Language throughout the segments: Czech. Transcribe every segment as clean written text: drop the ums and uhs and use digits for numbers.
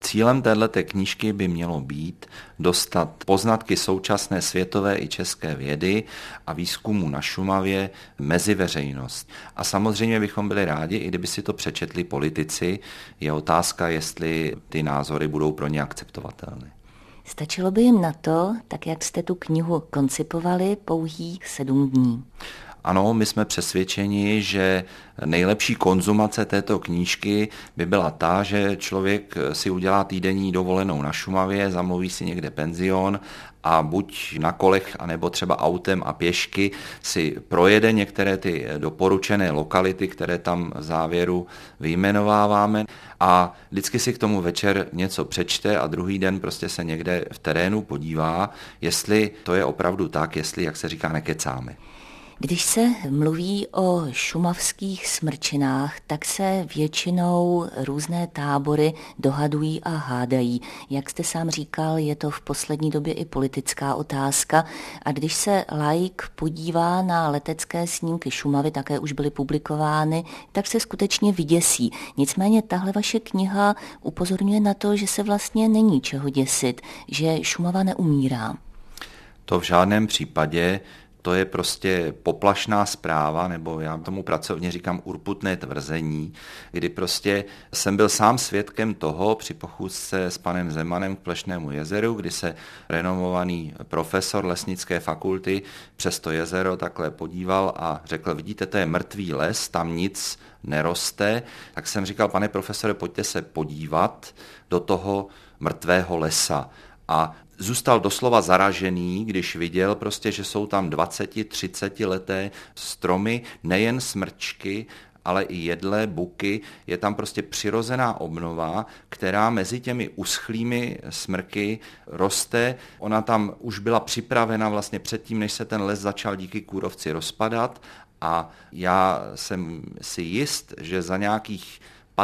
Cílem téhleté knížky by mělo být dostat poznatky současné světové i české vědy a výzkumu na Šumavě mezi veřejnost. A samozřejmě bychom byli rádi, i kdyby si to přečetli politici. Je otázka, jestli ty názory budou pro ně akceptovatelné. Stačilo by jim na to, tak jak jste tu knihu koncipovali, pouhých 7 dní. Ano, my jsme přesvědčeni, že nejlepší konzumace této knížky by byla ta, že člověk si udělá týdenní dovolenou na Šumavě, zamluví si někde penzion a buď na kolech, anebo třeba autem a pěšky si projede některé ty doporučené lokality, které tam v závěru vyjmenováváme a vždycky si k tomu večer něco přečte a druhý den prostě se někde v terénu podívá, jestli to je opravdu tak, jestli, jak se říká, nekecáme. Když se mluví o šumavských smrčinách, tak se většinou různé tábory dohadují a hádají. Jak jste sám říkal, je to v poslední době i politická otázka. A když se laik podívá na letecké snímky Šumavy, také už byly publikovány, tak se skutečně vyděsí. Nicméně tahle vaše kniha upozorňuje na to, že se vlastně není čeho děsit, že Šumava neumírá. To v žádném případě. To je prostě poplašná zpráva, nebo já tomu pracovně říkám urputné tvrzení, kdy prostě jsem byl sám svědkem toho při pochůzce s panem Zemanem k Plešnému jezeru, kdy se renomovaný profesor lesnické fakulty přes to jezero takhle podíval a řekl, vidíte, to je mrtvý les, tam nic neroste. Tak jsem říkal, pane profesore, pojďte se podívat do toho mrtvého lesa. A zůstal doslova zaražený, když viděl prostě, že jsou tam 20-30 leté stromy, nejen smrčky, ale i jedlé, buky. Je tam prostě přirozená obnova, která mezi těmi uschlými smrky roste. Ona tam už byla připravena vlastně předtím, než se ten les začal díky kůrovci rozpadat. A já jsem si jist, že za nějakých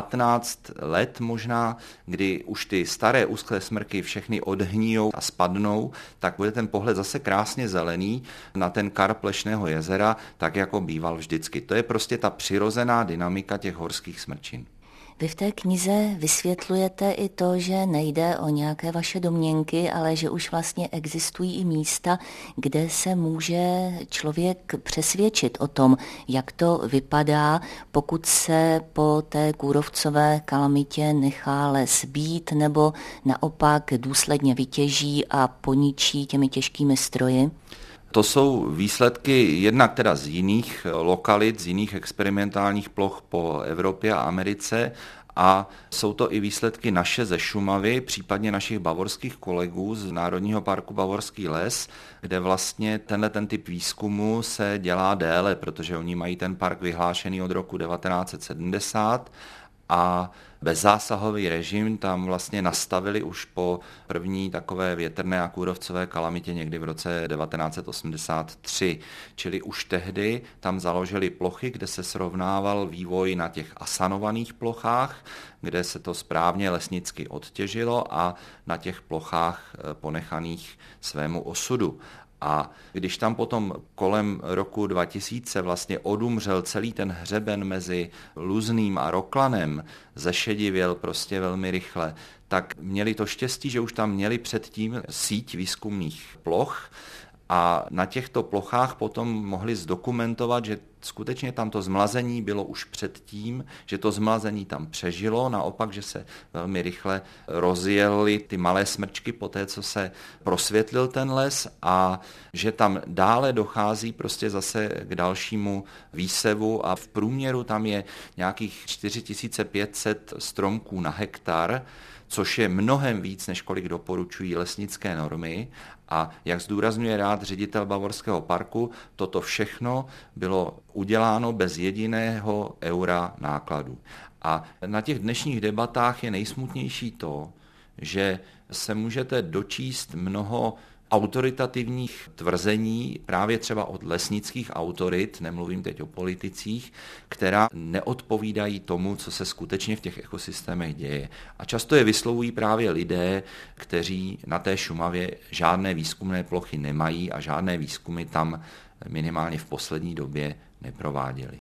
15 let možná, kdy už ty staré uschlé smrky všechny odhníjou a spadnou, tak bude ten pohled zase krásně zelený na ten kar Plešného jezera, tak jako býval vždycky. To je prostě ta přirozená dynamika těch horských smrčin. Vy v té knize vysvětlujete i to, že nejde o nějaké vaše domněnky, ale že už vlastně existují i místa, kde se může člověk přesvědčit o tom, jak to vypadá, pokud se po té kůrovcové kalamitě nechá les být nebo naopak důsledně vytěží a poničí těmi těžkými stroji. To jsou výsledky jednak teda z jiných lokalit, z jiných experimentálních ploch po Evropě a Americe a jsou to i výsledky naše ze Šumavy, případně našich bavorských kolegů z Národního parku Bavorský les, kde vlastně ten typ výzkumu se dělá déle, protože oni mají ten park vyhlášený od roku 1970 a bezzásahový režim tam vlastně nastavili už po první takové větrné a kůrovcové kalamitě někdy v roce 1983. Čili už tehdy tam založili plochy, kde se srovnával vývoj na těch asanovaných plochách, kde se to správně lesnicky odtěžilo a na těch plochách ponechaných svému osudu. A když tam potom kolem roku 2000 vlastně odumřel celý ten hřeben mezi Luzným a Roklanem, zešedivěl prostě velmi rychle, tak měli to štěstí, že už tam měli předtím síť výzkumných ploch a na těchto plochách potom mohli zdokumentovat, že skutečně tam to zmlazení bylo už předtím, že to zmlazení tam přežilo, naopak, že se velmi rychle rozjely ty malé smrčky po té, co se prosvětlil ten les a že tam dále dochází prostě zase k dalšímu výsevu a v průměru tam je nějakých 4500 stromků na hektar, což je mnohem víc, než kolik doporučují lesnické normy. A jak zdůrazňuje rád ředitel Bavorského parku, toto všechno bylo uděláno bez jediného eura nákladů. A na těch dnešních debatách je nejsmutnější to, že se můžete dočíst mnoho autoritativních tvrzení, právě třeba od lesnických autorit, nemluvím teď o politicích, která neodpovídají tomu, co se skutečně v těch ekosystémech děje. A často je vyslovují právě lidé, kteří na té Šumavě žádné výzkumné plochy nemají a žádné výzkumy tam minimálně v poslední době neprováděli.